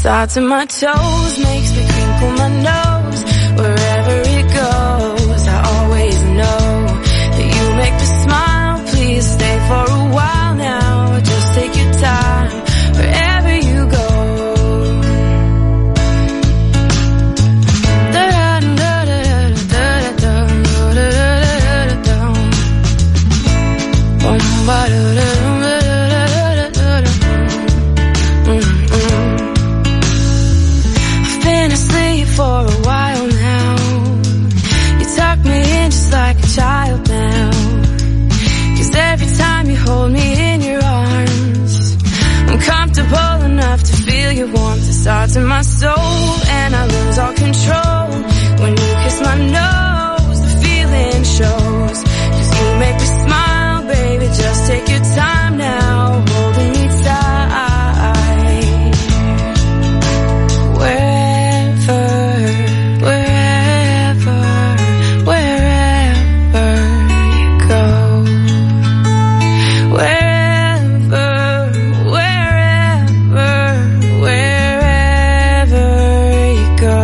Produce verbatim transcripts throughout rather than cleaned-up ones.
Starts in my toes, makes me crinkle my nose. Wherever it goes, I always know that you make me smile. Please stay for a while now. Just take your time wherever you go. I've been asleep for a while now. You tuck me in just like a child now. 'Cause every time you hold me in your arms, I'm comfortable enough to feel your warmth. It starts in my soul and I lose all control. When you kiss my nose, the feeling shows. 'Cause you make me smile, baby, just take your time now, holding me tight. Wherever, wherever, wherever you go. Wherever, wherever, wherever you go.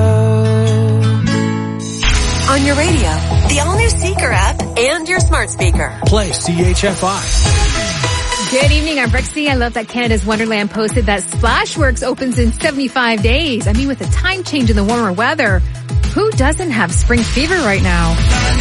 On your radio, the all-new Seeker app, and your smart speaker. Play C H F I. Good evening, I'm Brixie. I love that Canada's Wonderland posted that Splashworks opens in seventy-five days. I mean, with a time change in the warmer weather, who doesn't have spring fever right now?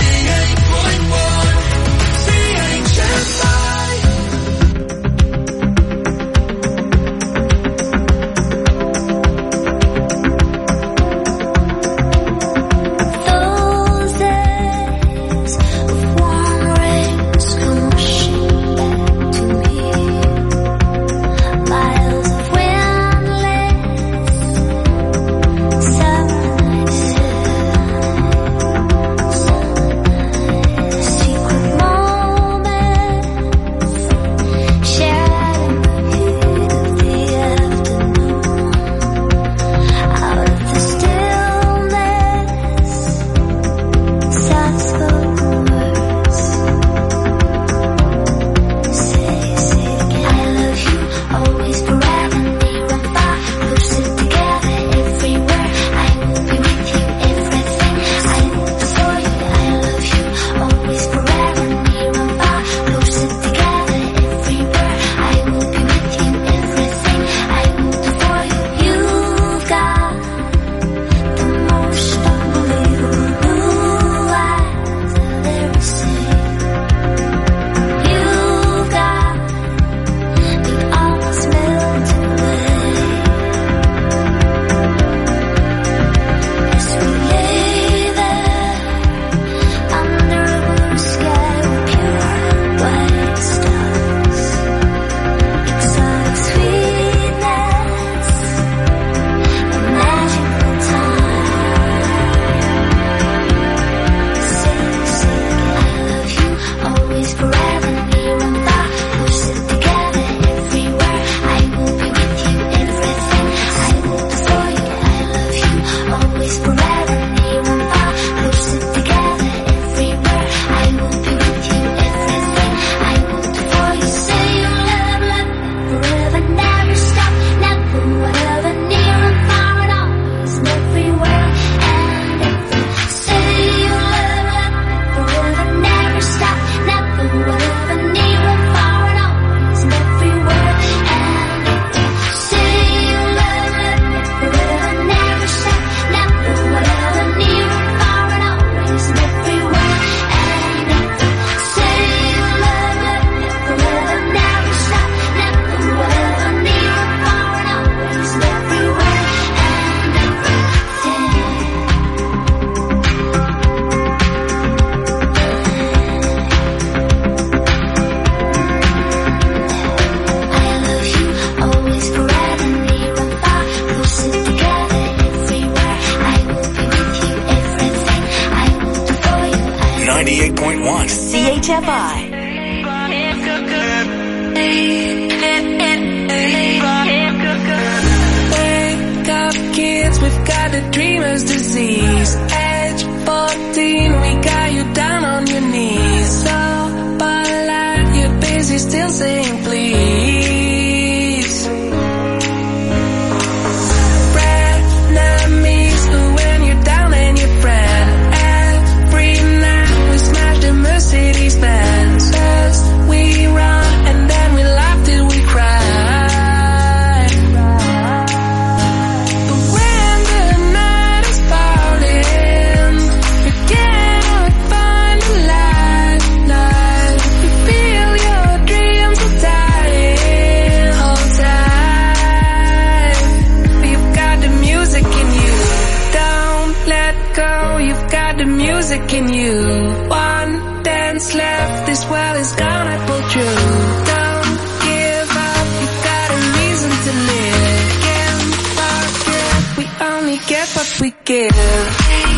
ninety-eight point one C H F I. Wake up, kids, we've got the dreamer's disease. Age fourteen, we got you down on your knees. So polite, you're busy still saying please. One dance left, this well is gonna pull through. Don't give up, you've got a reason to live. Can't forget, we only get what we give.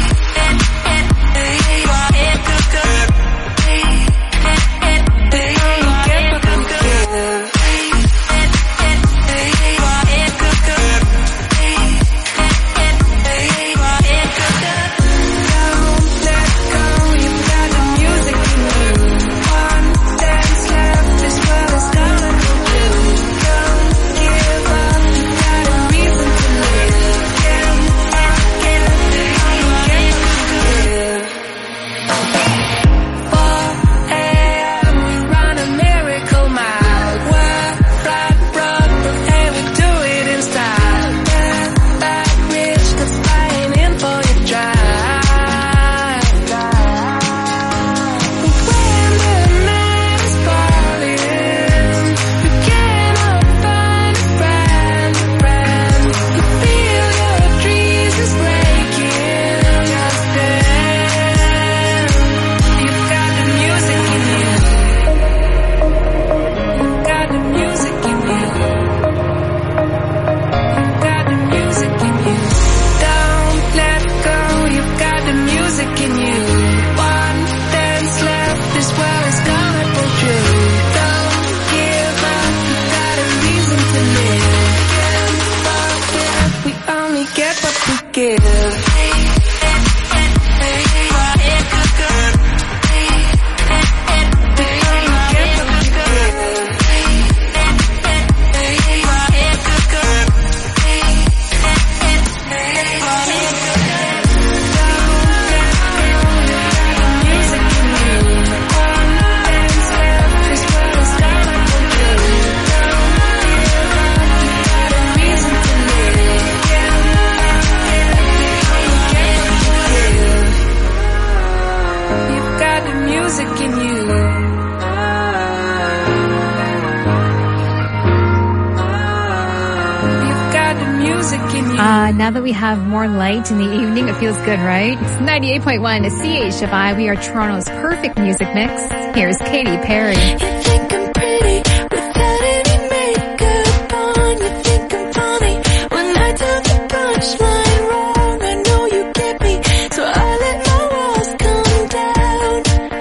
Uh, now that we have more light in the evening, it feels good, right? It's ninety-eight point one C H F I. We are Toronto's perfect music mix. Here's Katy Perry. You think I'm pretty without any makeup on. You think I'm funny when I tell the punchline wrong. I know you get me, so I let my walls come down,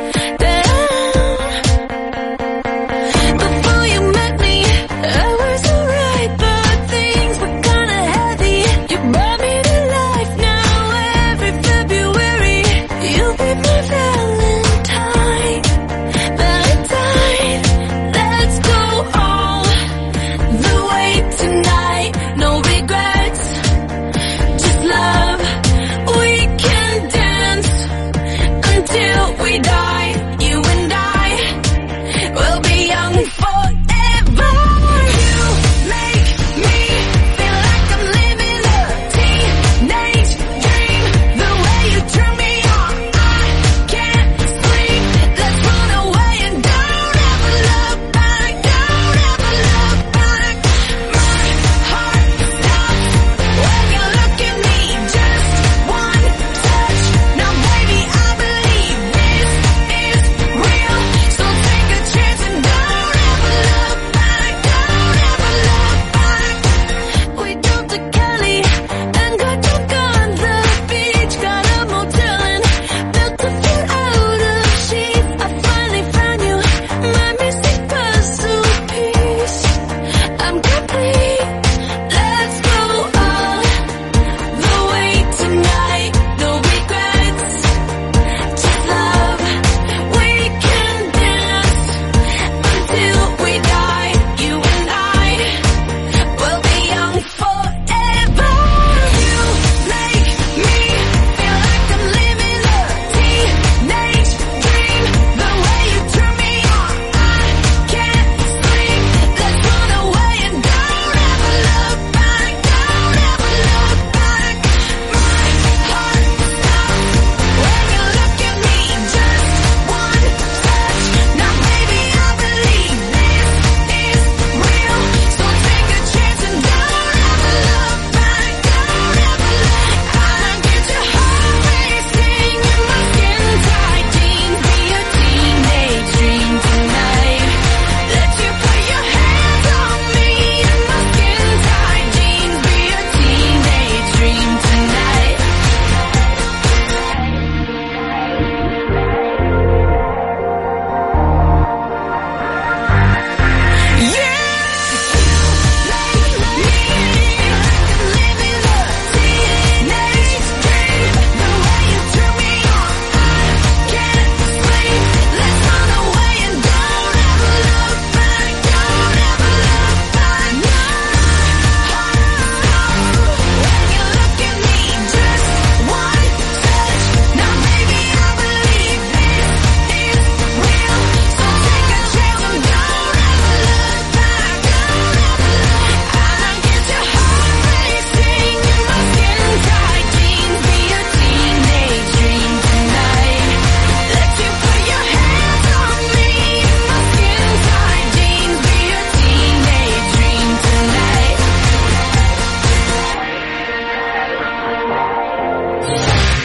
down. Before you met me, I was alright, but things were kinda heavy. You brought me to life now every February. You'll be my Valentine, Valentine.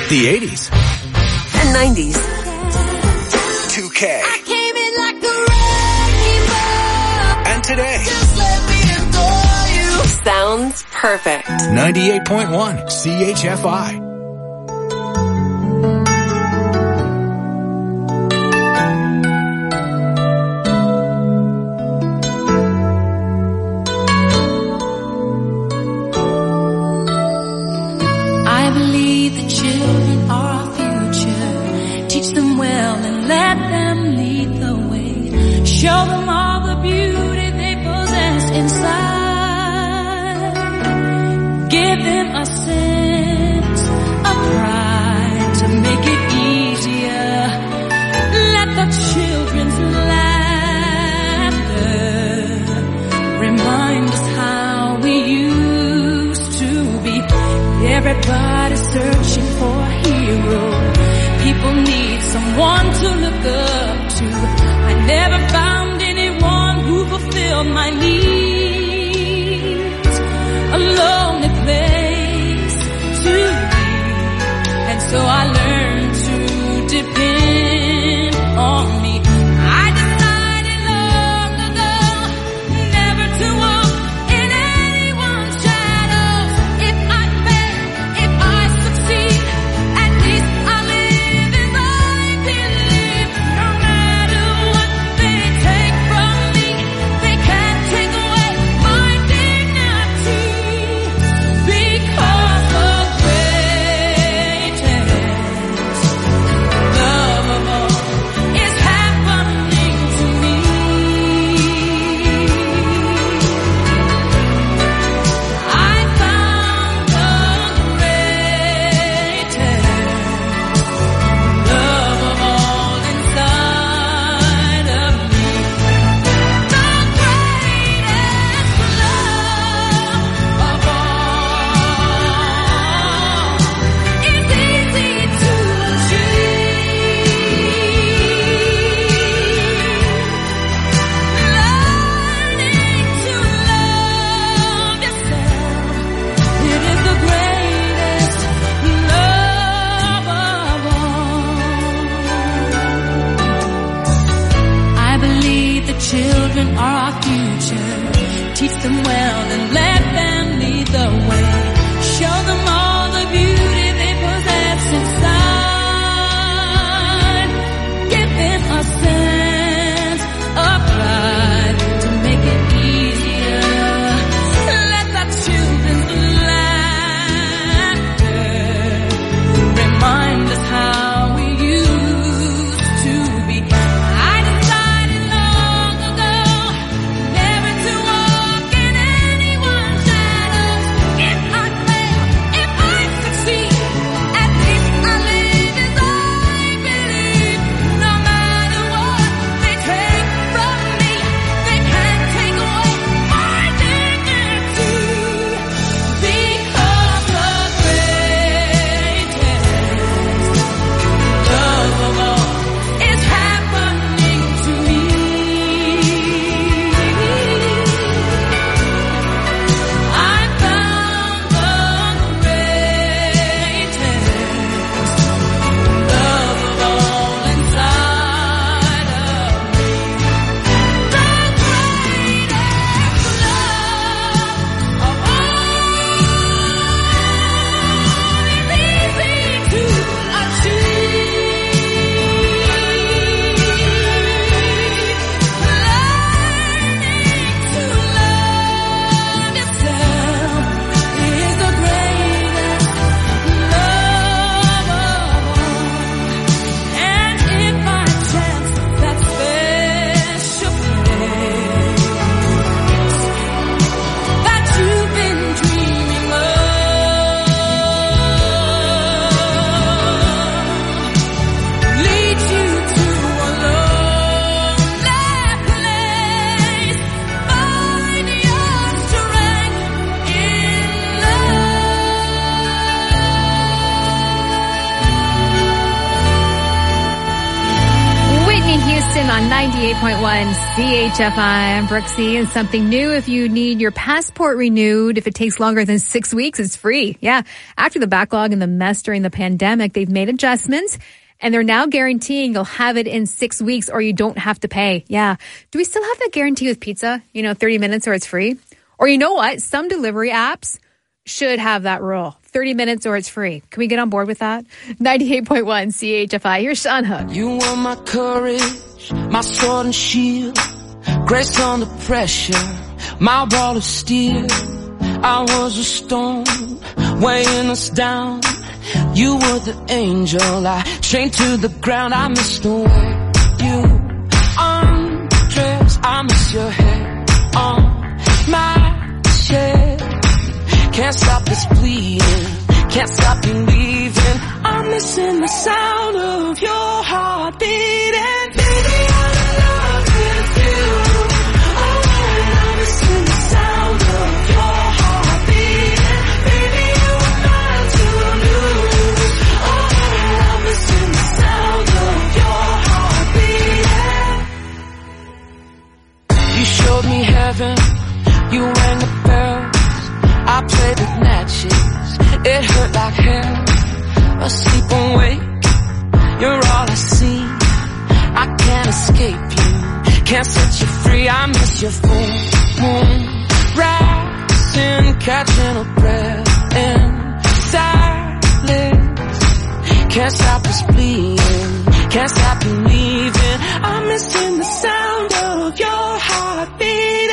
The eighties. And nineties. two K. I came in like a wrecking ball. And today. Just let me adore you. Sounds perfect. ninety-eight point one C H F I. I believe the children are our future. Teach them well and let them lead the way. Show them all the beauty they possess inside. Give them a sense of pride to make it easier. Let the children's laughter remind us how we used to be. Everybody's searching for a hero. People need someone to look up to. I never found anyone who fulfilled my needs. A lonely place to be. And so I learned to depend on me. I decided long ago never to walk in anyone's shadows. If I fail, if I succeed, at least I live as I believe. No matter what they take from me, they can't take away my dignity. Because the greatest love of all is happening to me. I found the greatest love of all inside of me. The greatest love of all is easy to achieve. Learning to love yourself, it is the greatest love of all. I believe the children are our future. Teach them well and let them lead the way. Show them all the beauty they possess inside. Give them a sense of pride to make it easier. Let the children's laughter remind us how we used to be. I decided long ago never to walk in anyone's shadows. Houston on ninety-eight point one C H F I. I'm Brooksy, and something new: if you need your passport renewed, if it takes longer than six weeks, it's free. Yeah. After the backlog and the mess during the pandemic, they've made adjustments, and they're now guaranteeing you'll have it in six weeks or you don't have to pay. Yeah. Do we still have that guarantee with pizza? You know, thirty minutes or it's free? Or you know what? Some delivery apps should have that rule. thirty minutes or it's free. Can we get on board with that? ninety-eight point one C H F I. Here's Sean Hook. You were my courage, my sword and shield, grace under pressure, my ball of steel. I was a stone, weighing us down. You were the angel I chained to the ground. I miss the way you undress. I miss your hair on my chest. Can't stop this bleeding, can't stop believing. I'm missing the sound of your heart beating. Baby, I'm in love with you. Oh, and I'm missing the sound of your heart beating. Baby, you were mine to lose. Oh, and I'm missing the sound of your heart beating. You showed me heaven, you rang the bell. I played with matches, it hurt like hell. Asleep awake, you're all I see. I can't escape you, can't set you free. I miss your full moon rising, catching a breath in silence. Can't stop this bleeding, can't stop believing. I'm missing the sound of your heart beating.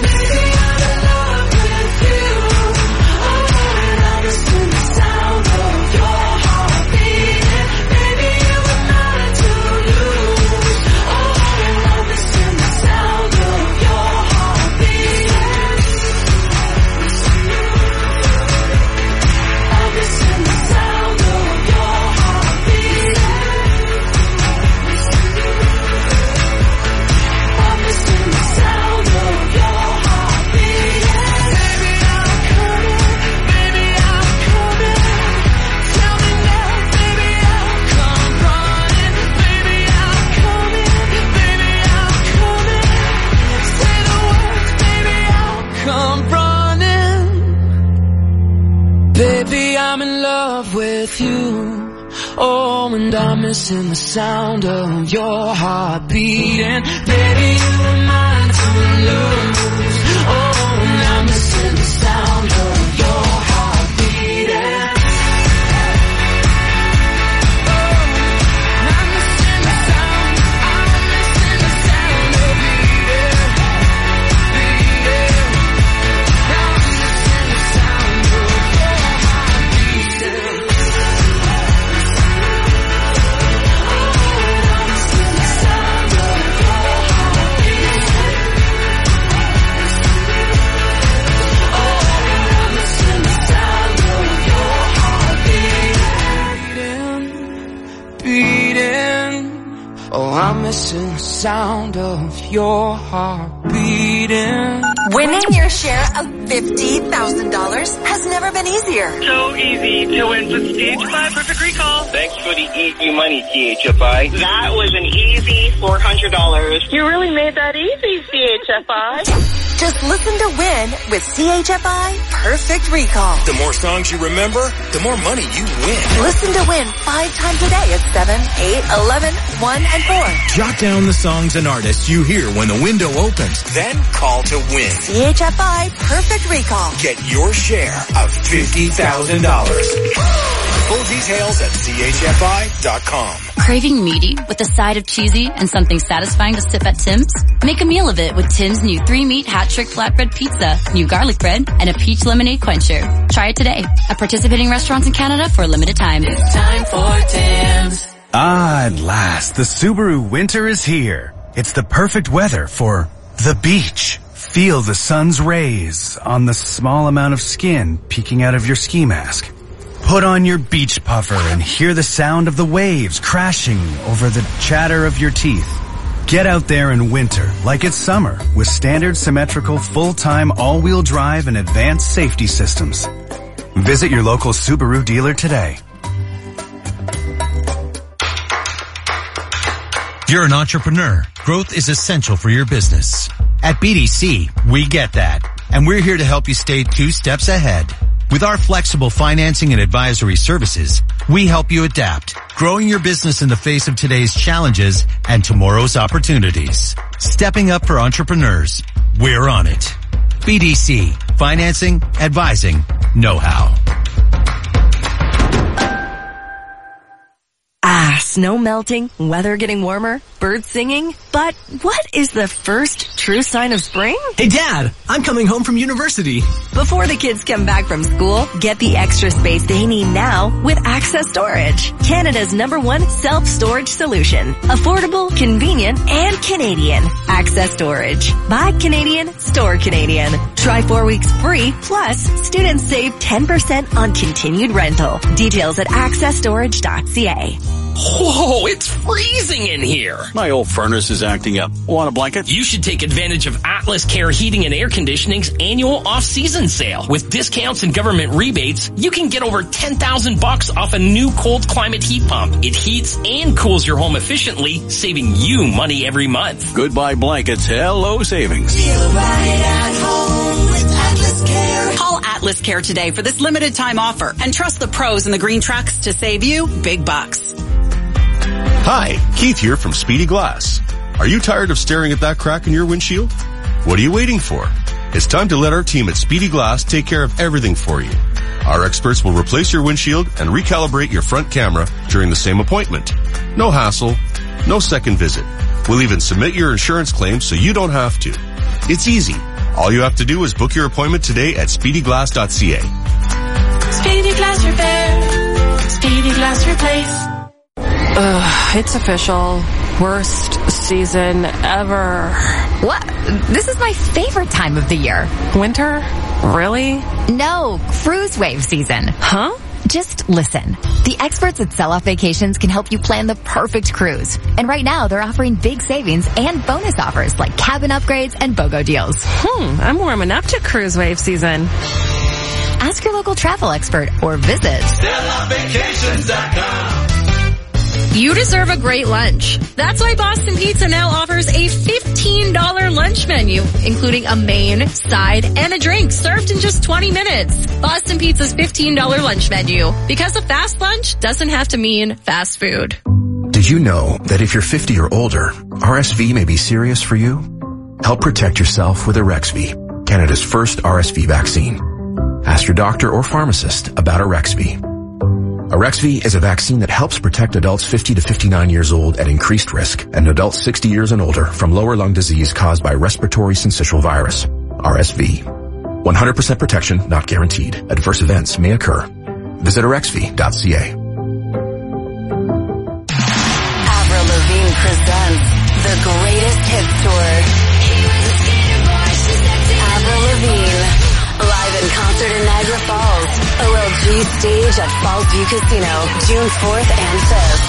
Baby, I'm in love with you. Oh, and I'm missing the sound of your heart beating. Baby, you were mine to lose. Oh, and I'm missing the sound of your heart beating. I'm missing the sound of your heart beating. Winning your share of fifty thousand dollars has never been easier. So easy to win with C H F I Perfect Recall. Thanks for the easy money, C H F I. That was an easy four hundred dollars. You really made that easy, C H F I. Just listen to win with C H F I Perfect Recall. The more songs you remember, the more money you win. Listen to win five times a day at seven, eight, eleven, one, and four. Jot down the songs and artists you hear when the window opens. Then call to win. C H F I Perfect Recall. Get your share of fifty thousand dollars. Full details at C H F I dot com. Craving meaty with a side of cheesy and something satisfying to sip at Tim's? Make a meal of it with Tim's new three-meat hat-trick flatbread pizza, new garlic bread, and a peach lemonade quencher. Try it today at participating restaurants in Canada for a limited time. It's time for Tim's. Ah, at last, the Subaru winter is here. It's the perfect weather for the beach. Feel the sun's rays on the small amount of skin peeking out of your ski mask. Put on your beach puffer and hear the sound of the waves crashing over the chatter of your teeth. Get out there in winter like it's summer with standard symmetrical full-time all-wheel drive and advanced safety systems. Visit your local Subaru dealer today. You're an entrepreneur. Growth is essential for your business. At B D C, we get that. And we're here to help you stay two steps ahead. With our flexible financing and advisory services, we help you adapt, growing your business in the face of today's challenges and tomorrow's opportunities. Stepping up for entrepreneurs. We're on it. B D C. Financing, advising, know-how. Ah, snow melting, weather getting warmer, birds singing. But what is the first true sign of spring? Hey Dad, I'm coming home from university. Before the kids come back from school, get the extra space they need now with Access Storage, Canada's number one self-storage solution. Affordable, convenient, and Canadian. Access Storage. Buy Canadian, store Canadian. Try four weeks free, plus students save ten percent on continued rental. Details at access storage dot c a. Whoa, it's freezing in here. My old furnace is acting up. Want a blanket? You should take advantage of Atlas Care Heating and Air Conditioning's annual off-season sale. With discounts and government rebates, you can get over ten thousand bucks off a new cold climate heat pump. It heats and cools your home efficiently, saving you money every month. Goodbye blankets. Hello savings. Feel right at home with Atlas Care. Call Atlas Care today for this limited time offer and trust the pros in the green trucks to save you big bucks. Hi, Keith here from Speedy Glass. Are you tired of staring at that crack in your windshield? What are you waiting for? It's time to let our team at Speedy Glass take care of everything for you. Our experts will replace your windshield and recalibrate your front camera during the same appointment. No hassle, no second visit. We'll even submit your insurance claim so you don't have to. It's easy. All you have to do is book your appointment today at speedy glass dot c a. Speedy Glass Repair. Speedy Glass Replace. Ugh, it's official. Worst season ever. What? This is my favorite time of the year. Winter? Really? No, cruise wave season. Huh? Just listen. The experts at Sell Off Vacations can help you plan the perfect cruise. And right now, they're offering big savings and bonus offers like cabin upgrades and BOGO deals. Hmm, I'm warming up to cruise wave season. Ask your local travel expert or visit sell off vacations dot com. You deserve a great lunch. That's why Boston Pizza now offers a fifteen dollars lunch menu, including a main, side, and a drink served in just twenty minutes. Boston Pizza's fifteen dollars lunch menu. Because a fast lunch doesn't have to mean fast food. Did you know that if you're fifty or older, R S V may be serious for you? Help protect yourself with Arexvy, Canada's first R S V vaccine. Ask your doctor or pharmacist about Arexvy. Arexvy is a vaccine that helps protect adults fifty to fifty-nine years old at increased risk and adults sixty years and older from lower lung disease caused by respiratory syncytial virus, R S V. one hundred percent protection not guaranteed. Adverse events may occur. Visit arexvy dot c a. Avril Lavigne presents the greatest hits tour. Avril Lavigne, live in concert in Niagara Falls. O L G stage at Falls View Casino, June fourth and fifth.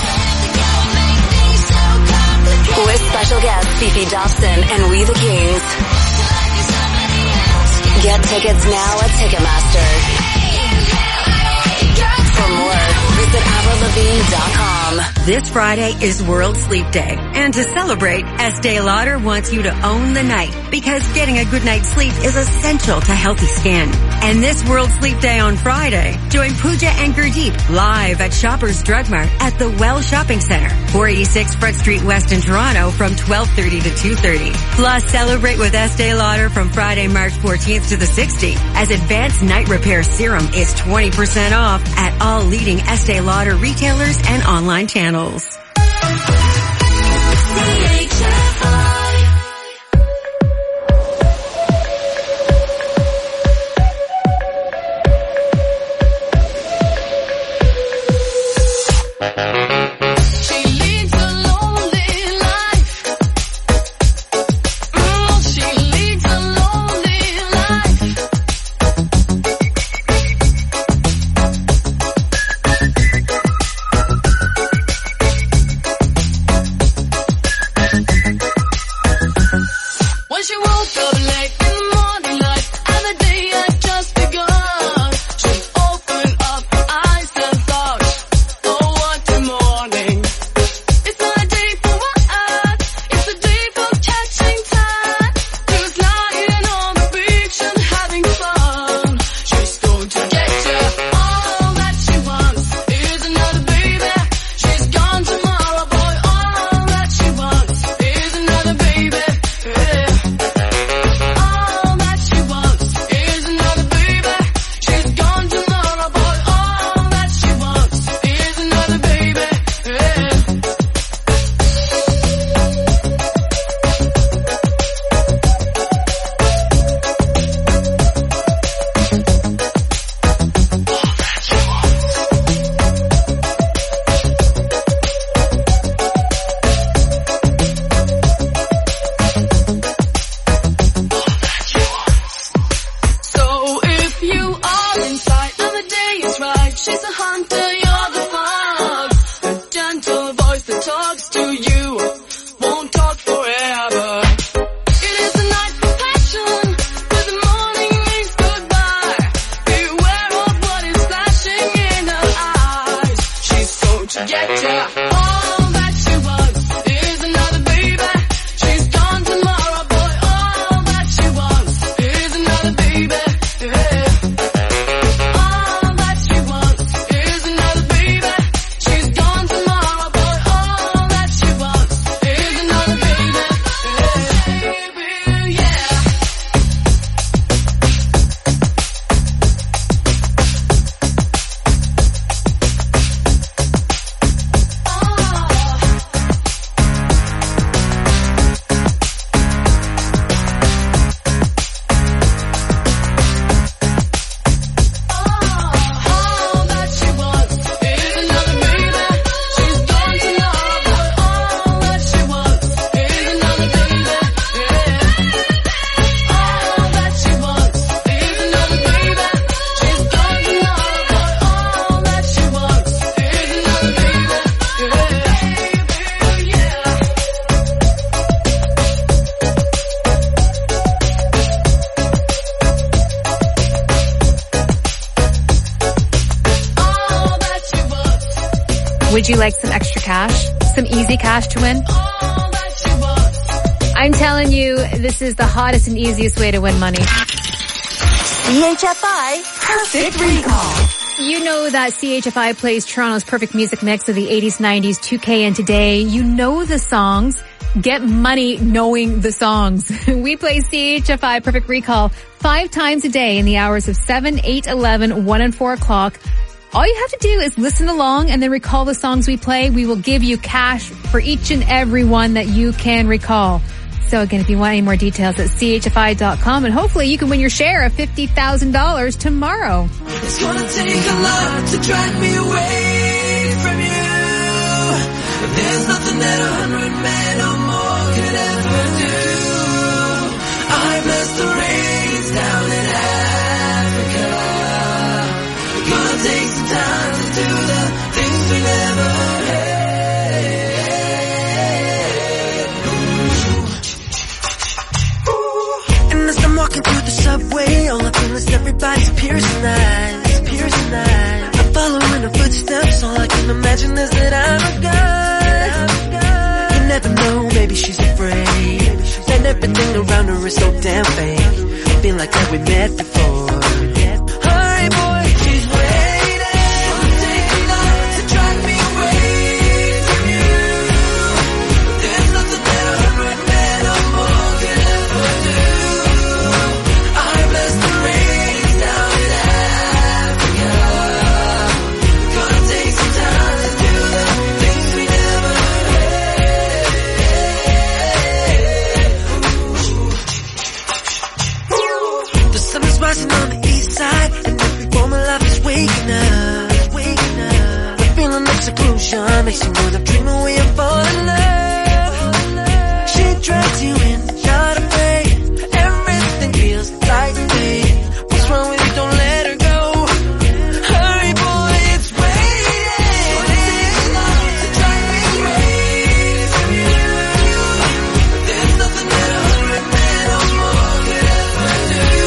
With special guests Fifi Dobson and We the Kings. Get tickets now at Ticketmaster. For more, visit avril lavigne dot com. This Friday is World Sleep Day. And to celebrate, Estee Lauder wants you to own the night because getting a good night's sleep is essential to healthy skin. And this World Sleep Day on Friday, join Pooja and Gurdeep live at Shoppers Drug Mart at the Well Shopping Center, four eighty-six Front Street West in Toronto from twelve thirty to two thirty. Plus, celebrate with Estee Lauder from Friday, March fourteenth to the sixteenth as Advanced Night Repair Serum is twenty percent off at all leading Estee Lauder retailers and online channels. Would you like some extra cash? Some easy cash to win? I'm telling you, this is the hottest and easiest way to win money. C H F I Perfect Recall. You know that C H F I plays Toronto's perfect music mix of the eighties, nineties, two K, and today. You know the songs. Get money knowing the songs. We play C H F I Perfect Recall five times a day in the hours of seven, eight, eleven, one, and four o'clock. All you have to do is listen along and then recall the songs we play. We will give you cash for each and every one that you can recall. So again, if you want any more details at C H F I dot com, and hopefully you can win your share of fifty thousand dollars tomorrow. It's gonna take a lot to drag me away from you. But there's nothing that a hundred men or more could ever do. I bless the rains down in Africa. We're gonna take some time to do the things we never had. Walking through the subway, all I feel is everybody's piercing eyes, piercing eyes. I'm following her footsteps, all I can imagine is that I'm a guy. You never know, maybe she's afraid, and everything around her is so damn fake. I feel like that we met before. Hurry boy, she's waiting. Gonna take a lot to drag me away from you. There's nothing that a hundred men or more could ever do. Rising on the east side, and every form of life is waking up, waking up. The feeling of seclusion makes you know the dream away and fall in love. She drags you in, not afraid. Everything feels like fate. What's wrong with you? Don't let her go. Hurry, boy, it's waiting. To drag me away from you. There's nothing that a hundred men or more could ever do.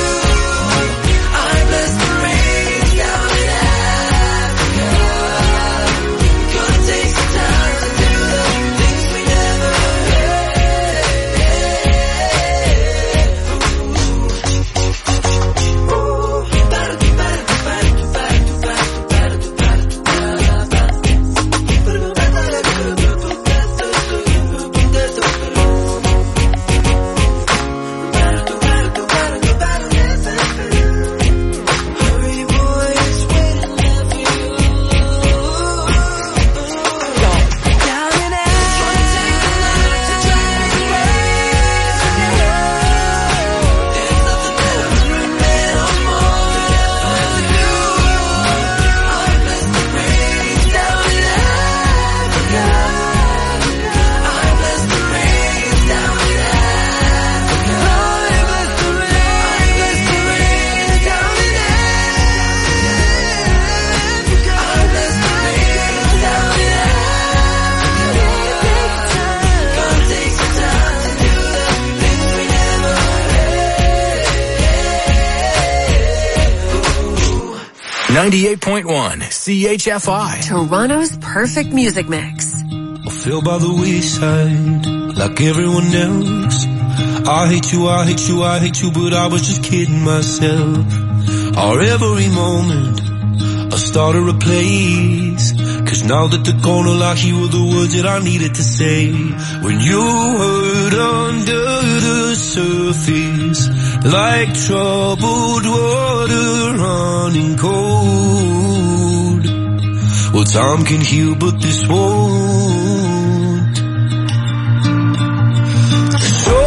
ninety-eight point one C H F I. Toronto's perfect music mix. I feel by the wayside, like everyone else. I hate you, I hate you, I hate you, but I was just kidding myself. Our every moment, I started a place. Cause now that they're gone, all I hear were the words that I needed to say. When you hurt under the surface, like troubled water running cold. Well, time can heal, but this won't. So,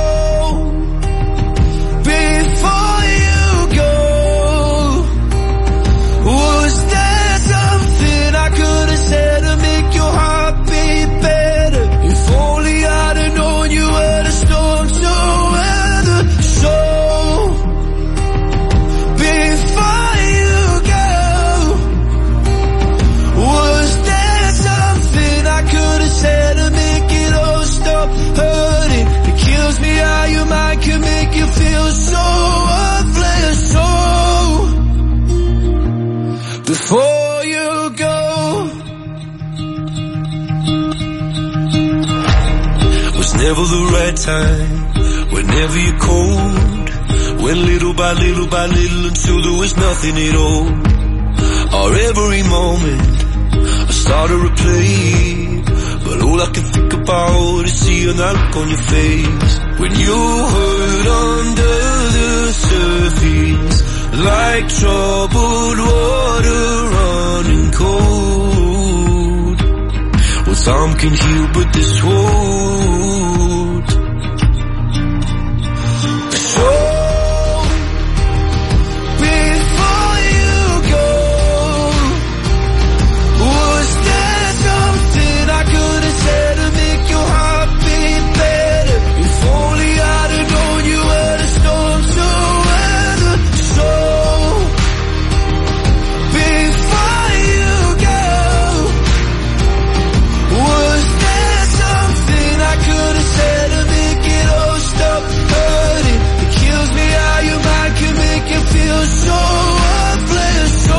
before you go, was there something I could have said to make your heart beat better? If only I'd have known you were the storm to weather. So, before you go, was there something I could have said to make it all stop hurting? It kills me how your mind can make you feel so worthless. So, before you go, never the right time, whenever you're cold. Went little by little by little until there was nothing at all. Or every moment I started to replay, but all I can think about is seeing that look on your face. When you hurt under the surface, like troubled water running cold. Well, time can heal, but this won't. So before you go, was there something I could have said to make your heart beat better? If only I'd have known you were the storm to weather. So before you go, was there something I could have said to make it all stop hurting? It kills me how your mind can make you feel so worthless. So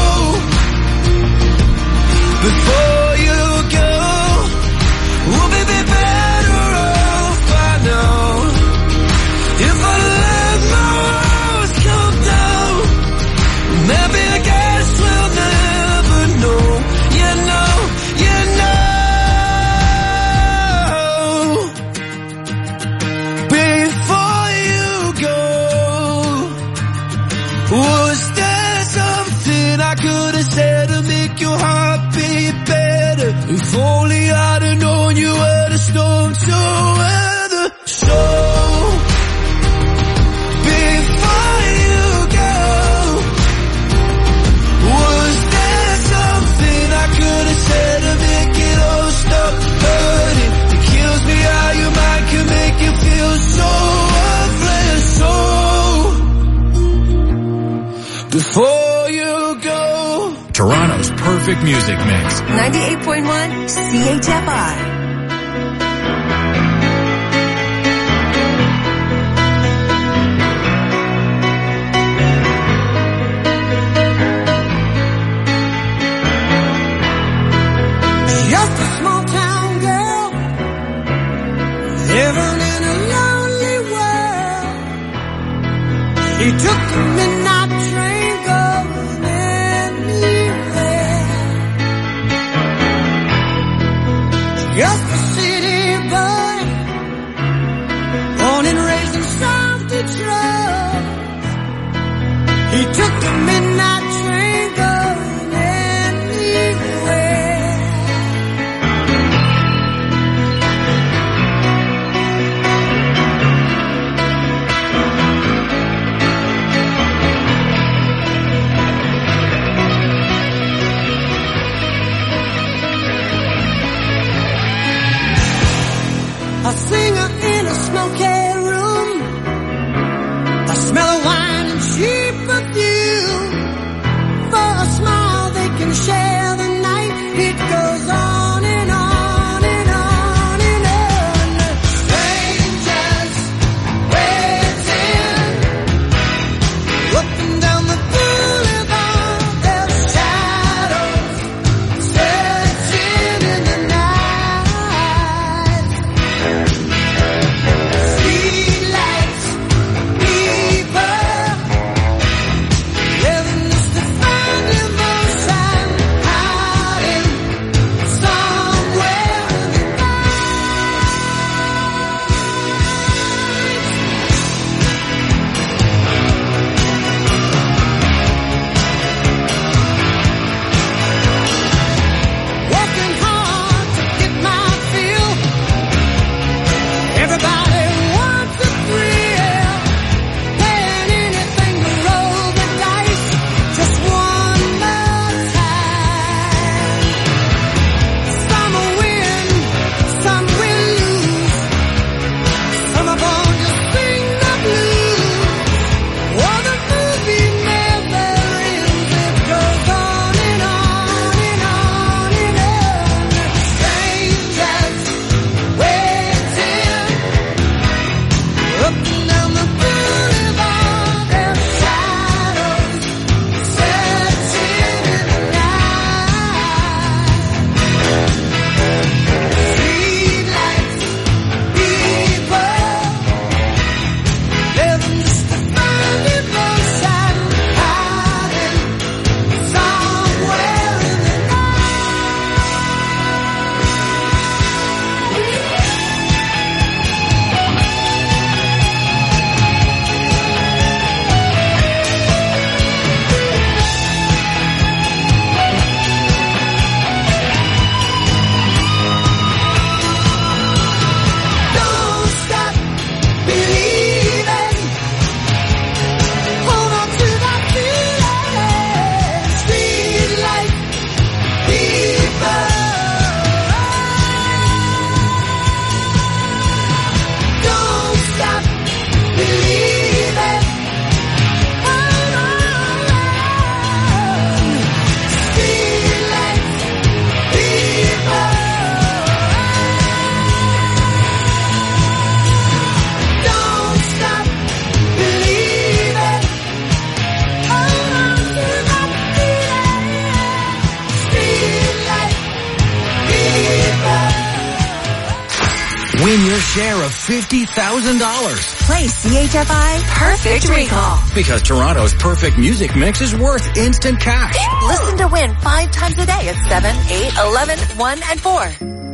before you go, we'll be better off by now. If I let my walls come down, maybe I guess we'll never know. You know, you know. Before you go, was there something I could have said to make your heart beat better? If only I'd have known you were the storm to weather. So before you go, was there something I could have said to make it all stop hurting? It kills me how your mind can make you feel so worthless. So before you go. Toronto's perfect music mix. ninety-eight point one C H F I. Just a small town girl living in a lonely world. She took the midnight train going anywhere. Just a city boy, born and raised in South Detroit. He took the midnight train going anywhere. A singer in a smoky room, a smell of wine and cheap perfume. For a smile they can share the night. It goes on and on and on and on. Strangers waiting, up and down the boulevard, their shadows searching in the night. your share of fifty thousand dollars. Play C H F I Perfect Recall. Because Toronto's perfect music mix is worth instant cash. Listen to win five times a day at seven, eight, eleven, one, and four.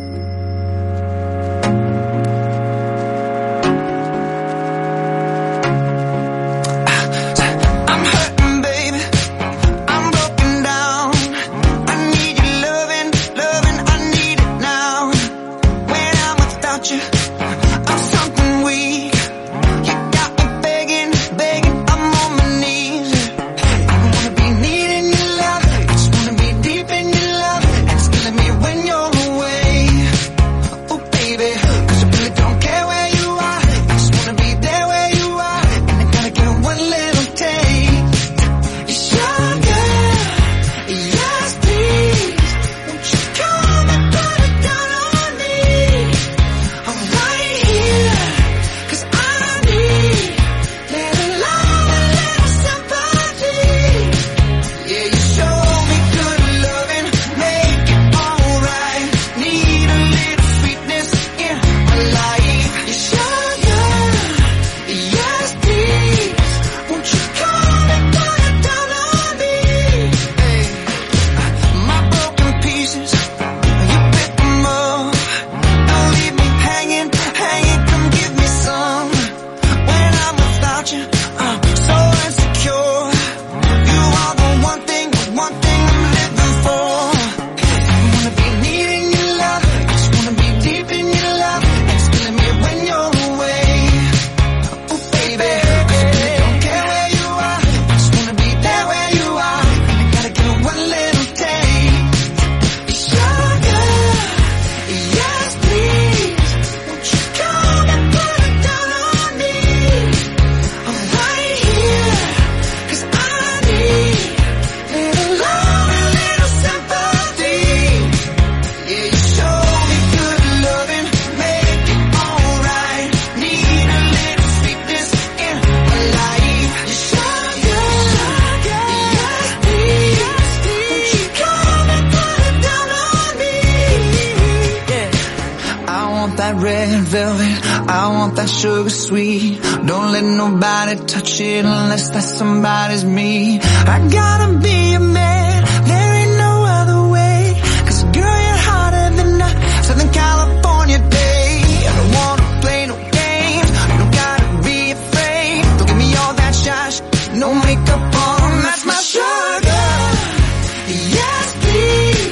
Sugar sweet, don't let nobody touch it unless that somebody's me. I gotta be a man, there ain't no other way. Cause girl, you're hotter than a Southern California day. I don't wanna play no games, you don't gotta be afraid. Don't give me all that shy, no makeup on, that's my sugar. Yes, please.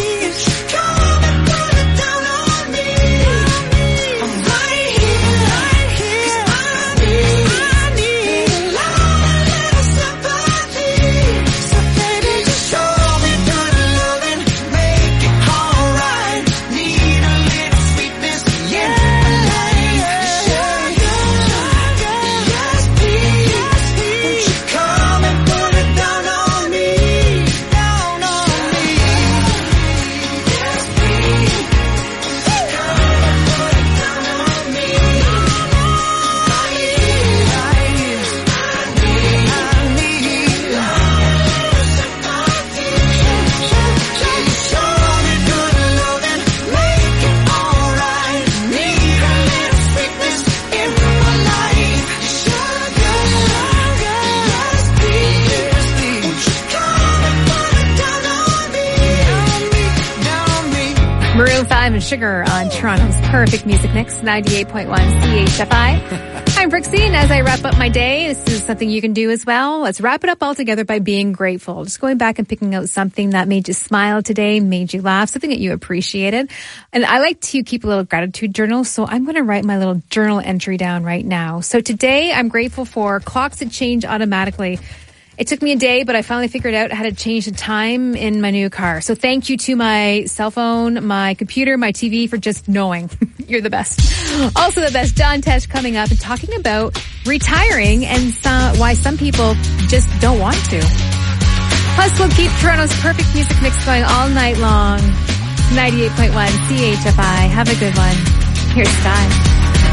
And Sugar on Toronto's perfect music mix, ninety-eight point one C H F I. I'm Brixie, and as I wrap up my day, this is something you can do as well. Let's wrap it up all together by being grateful. Just going back and picking out something that made you smile today, made you laugh, something that you appreciated. And I like to keep a little gratitude journal, so I'm going to write my little journal entry down right now. So today, I'm grateful for clocks that change automatically. It took me a day, but I finally figured out how to change the time in my new car. So thank you to my cell phone, my computer, my T V for just knowing. You're the best. Also the best, John Tesh coming up and talking about retiring and some, why some people just don't want to. Plus we'll keep Toronto's perfect music mix going all night long. ninety-eight point one C H F I. Have a good one. Here's Sky.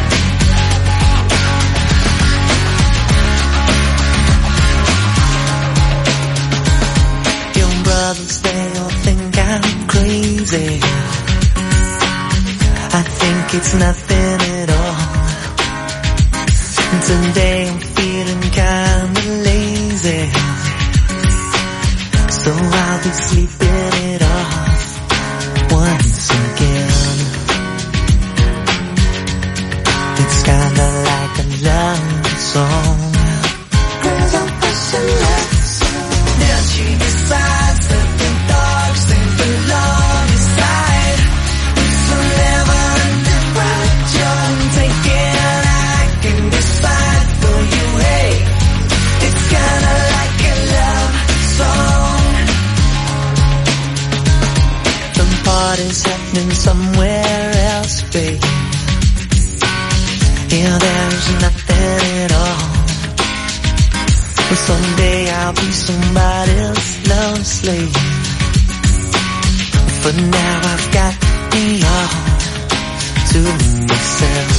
Brothers, they all think I'm crazy. I think it's nothing at all. Today I'm feeling kinda lazy, so I'll be sleeping it off once again. It's kinda like a love song. Cause I'm pushing love song. Then she decides that the dogs they belong inside. It's a never-ending ride. You're taking, I can decide for you. Hey, it's kinda like a love song. The party's happening somewhere else, babe. Yeah, there's nothing at all. But someday I'll be somebody else's love slave. For now I've got me all to myself.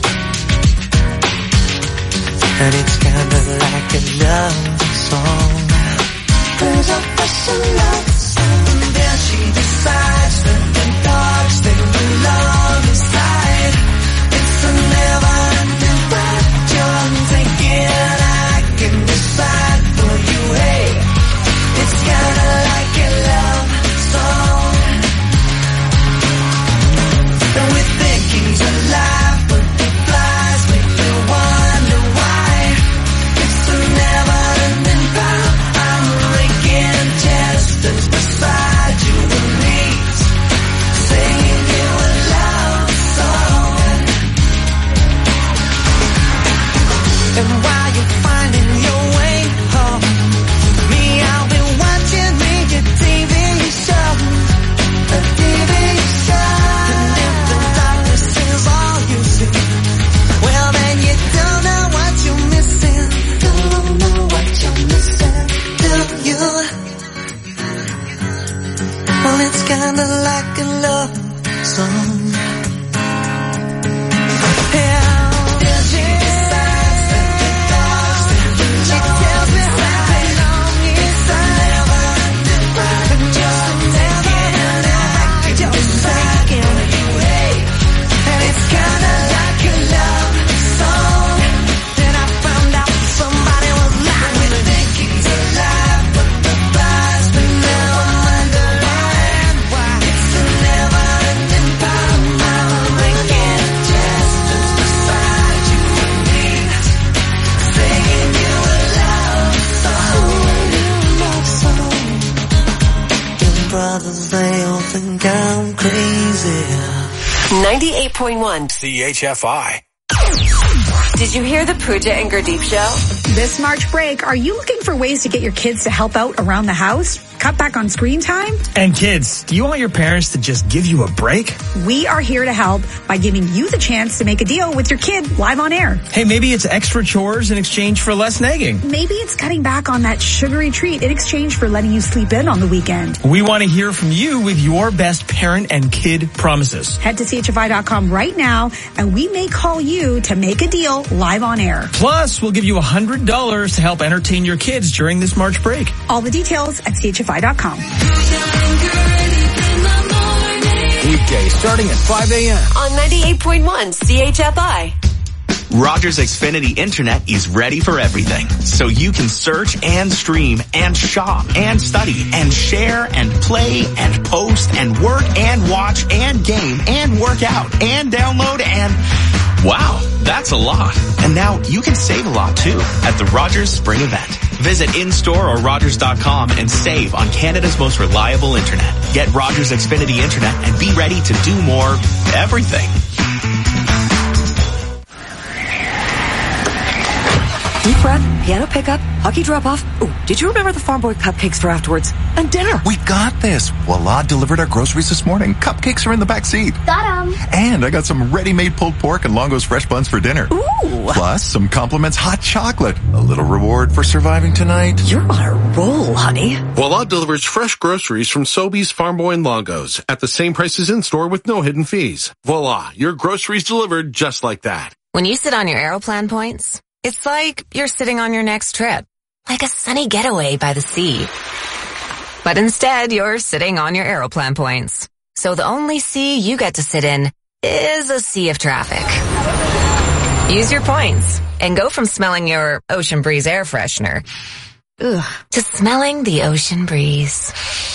And it's kinda like a love song. Cause I'm just a love song. And then she decides that the dogs they belong inside. It's a never-ending ride. You're taking, I can decide for you. Hey, it's kinda like a love song. And we think he's alive, but the flies make me wonder why. It's a never-ending ride. I'm raking chestnuts beside you and me, singing you a love song. And while you're finding your way home, me, I'll be watching me a T V show, a T V show. And if the darkness is all you see, well then you don't know what you're missing. Don't know what you're missing, do you? Well, it's kinda like a love song. Brothers, they all think I'm crazy. ninety-eight point one C H F I. Did you hear the Pooja and Gurdeep show? This March break, are you looking for ways to get your kids to help out around the house? Cut back on screen time? And kids, do you want your parents to just give you a break? We are here to help by giving you the chance to make a deal with your kid live on air. Hey, maybe it's extra chores in exchange for less nagging. Maybe it's cutting back on that sugary treat in exchange for letting you sleep in on the weekend. We want to hear from you with your best parent and kid promises. Head to C H F I dot com right now, and we may call you to make a deal live on air. Plus, we'll give you one hundred dollars to help entertain your kids during this March break. All the details at C H F I dot com. Weekday starting at five a.m. on ninety-eight point one C H F I. Rogers Xfinity Internet is ready for everything, so you can search and stream and shop and study and share and play and post and work and watch and game and work out and download and... Wow, that's a lot. And now you can save a lot too at the Rogers Spring Event. Visit in-store or Rogers dot com and save on Canada's most reliable internet. Get Rogers Xfinity Internet and be ready to do more everything. Deep prep, piano pickup, hockey drop-off. Ooh, did you remember the Farm Boy cupcakes for afterwards? And dinner. We got this. Voila delivered our groceries this morning. Cupcakes are in the back seat. Got 'em. And I got some ready-made pulled pork and Longo's fresh buns for dinner. Ooh. Plus some Compliments hot chocolate. A little reward for surviving tonight. You're on a roll, honey. Voila delivers fresh groceries from Sobeys, Farm Boy, and Longo's at the same prices in-store with no hidden fees. Voila, your groceries delivered just like that. When you sit on your Aeroplan points, it's like you're sitting on your next trip, like a sunny getaway by the sea. But instead, you're sitting on your Aeroplan points. So the only sea you get to sit in is a sea of traffic. Use your points. and go from smelling your Ocean Breeze air freshener ugh, to smelling the ocean breeze.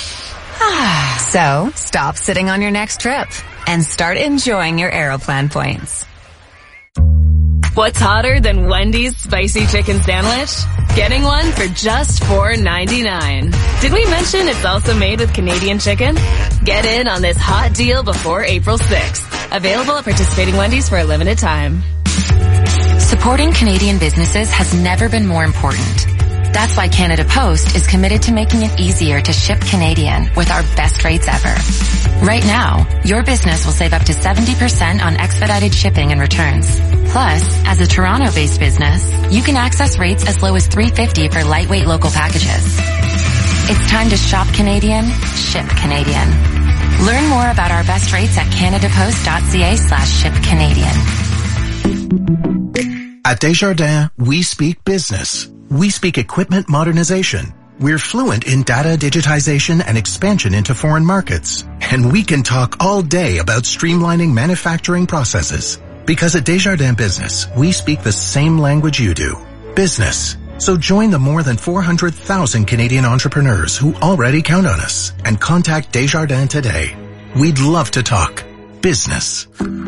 So, stop sitting on your next trip and start enjoying your Aeroplan points. What's hotter than Wendy's spicy chicken sandwich? Getting one for just four ninety-nine. Did we mention it's also made with Canadian chicken? Get in on this hot deal before April sixth. Available at participating Wendy's for a limited time. Supporting Canadian businesses has never been more important. That's why Canada Post is committed to making it easier to ship Canadian with our best rates ever. Right now, your business will save up to seventy percent on expedited shipping and returns. Plus, as a Toronto-based business, you can access rates as low as three fifty for lightweight local packages. It's time to shop Canadian, ship Canadian. Learn more about our best rates at canadapost.ca slash ship Canadian. At Desjardins, we speak business. We speak equipment modernization. We're fluent in data digitization and expansion into foreign markets. And we can talk all day about streamlining manufacturing processes. Because at Desjardins Business, we speak the same language you do. Business. So join the more than four hundred thousand Canadian entrepreneurs who already count on us and contact Desjardins today. We'd love to talk business.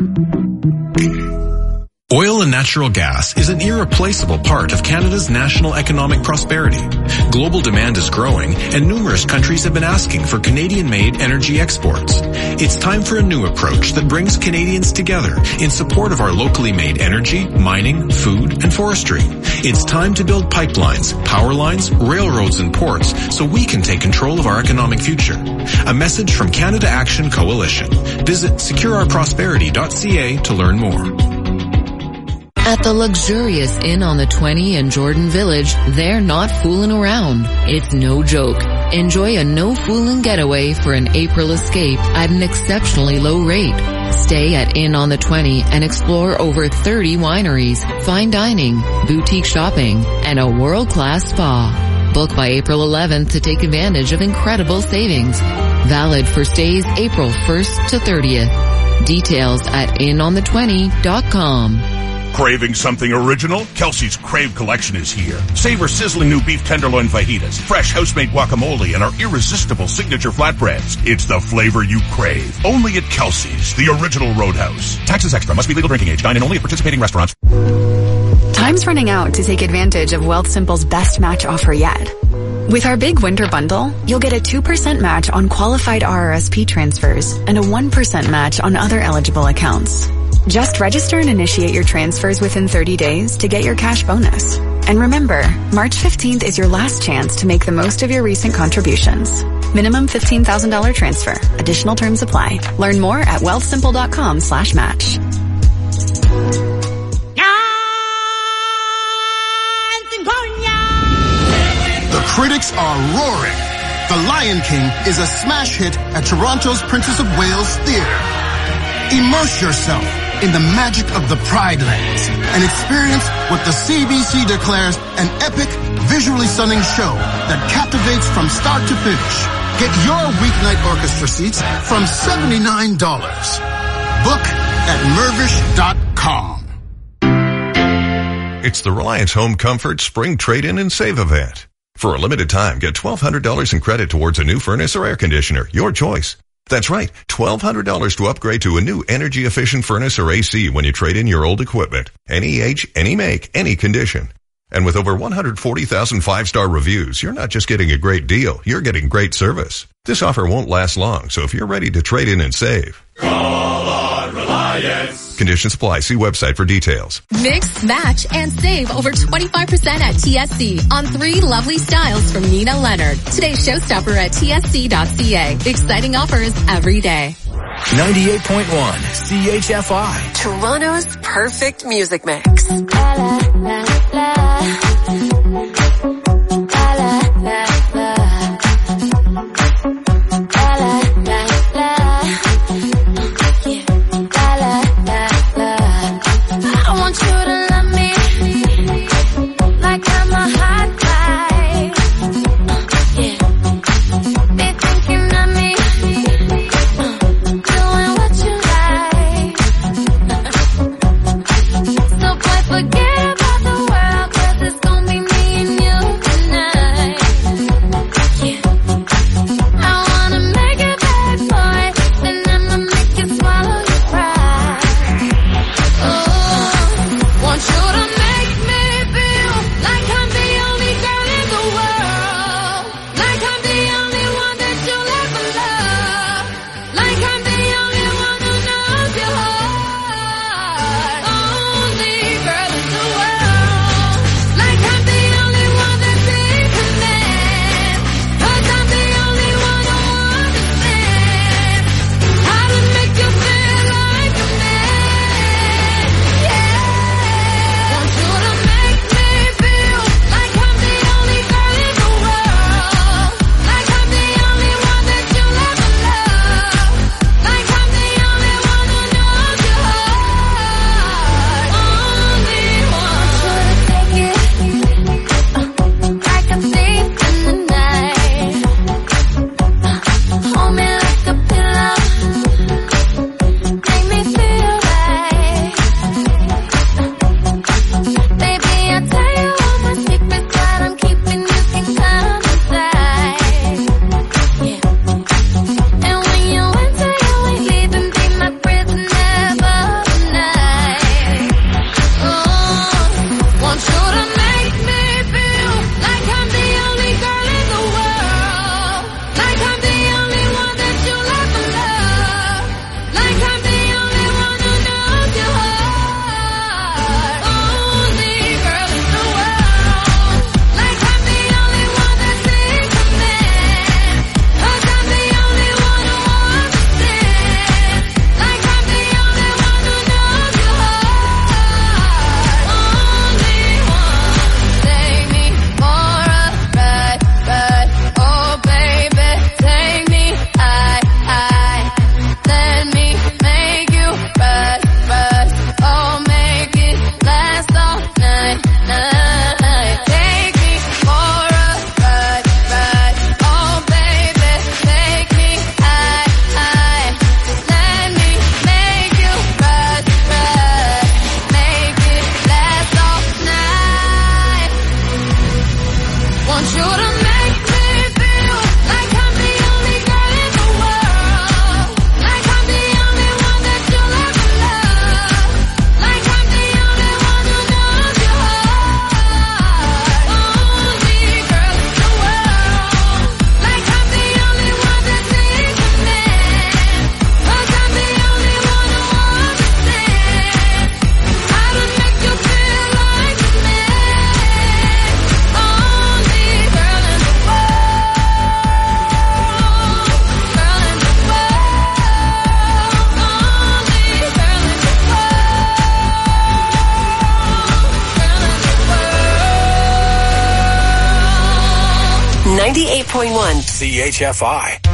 Oil and natural gas is an irreplaceable part of Canada's national economic prosperity. Global demand is growing, and numerous countries have been asking for Canadian-made energy exports. It's time for a new approach that brings Canadians together in support of our locally made energy, mining, food, and forestry. It's time to build pipelines, power lines, railroads, and ports so we can take control of our economic future. A message from Canada Action Coalition. Visit secure our prosperity dot c a to learn more. At the luxurious Inn on the twenty in Jordan Village, they're not fooling around. It's no joke. Enjoy a no-fooling getaway for an April escape at an exceptionally low rate. Stay at Inn on the twenty and explore over thirty wineries, fine dining, boutique shopping, and a world-class spa. Book by April eleventh to take advantage of incredible savings. Valid for stays April first to thirtieth. Details at inn on the twenty dot com. Craving something original? Kelsey's Crave Collection is here. Savor sizzling new beef tenderloin fajitas, fresh house-made guacamole, and our irresistible signature flatbreads. It's the flavor you crave. Only at Kelsey's, the original Roadhouse. Taxes extra. Must be legal drinking age. Dine in only at participating restaurants. Time's running out to take advantage of Wealthsimple's best match offer yet. With our big winter bundle, you'll get a two percent match on qualified R R S P transfers and a one percent match on other eligible accounts. Just register and initiate your transfers within thirty days to get your cash bonus. And remember, March fifteenth is your last chance to make the most of your recent contributions. Minimum fifteen thousand dollars transfer. Additional terms apply. Learn more at wealthsimple.com slash match. The critics are roaring. The Lion King is a smash hit at Toronto's Princess of Wales Theatre. Immerse yourself in the magic of the Pride Lands and experience what the C B C declares an epic, visually stunning show that captivates from start to finish. Get your weeknight orchestra seats from seventy-nine dollars. Book at mervish dot com. It's the Reliance Home Comfort Spring Trade-In and Save event. For a limited time, get twelve hundred dollars in credit towards a new furnace or air conditioner, your choice. That's right, twelve hundred dollars to upgrade to a new energy-efficient furnace or A C when you trade in your old equipment. Any age, any make, any condition. And with over one hundred forty thousand five-star reviews, you're not just getting a great deal, you're getting great service. This offer won't last long, so if you're ready to trade in and save, call on Reliance. Conditions apply. See website for details. Mix, match, and save over twenty-five percent at T S C on three lovely styles from Nina Leonard. Today's showstopper at T S C dot C A. Exciting offers every day. ninety-eight point one C H F I. Toronto's perfect music mix. La, la, la, la. Forget about the ninety-eight point one C H F I.